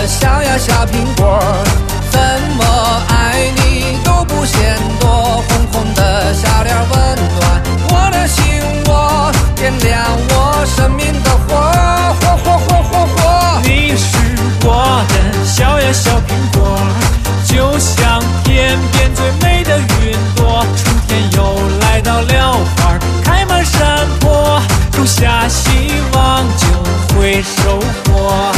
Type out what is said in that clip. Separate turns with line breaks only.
的小呀小苹果，怎么爱你都不嫌多。红红的小脸温暖我的心窝，点亮我生命的火，火火火火火。
你是我的小呀小苹果，就像天边最美的云朵。春天又来到了，花开满山坡，种下希望就会收获。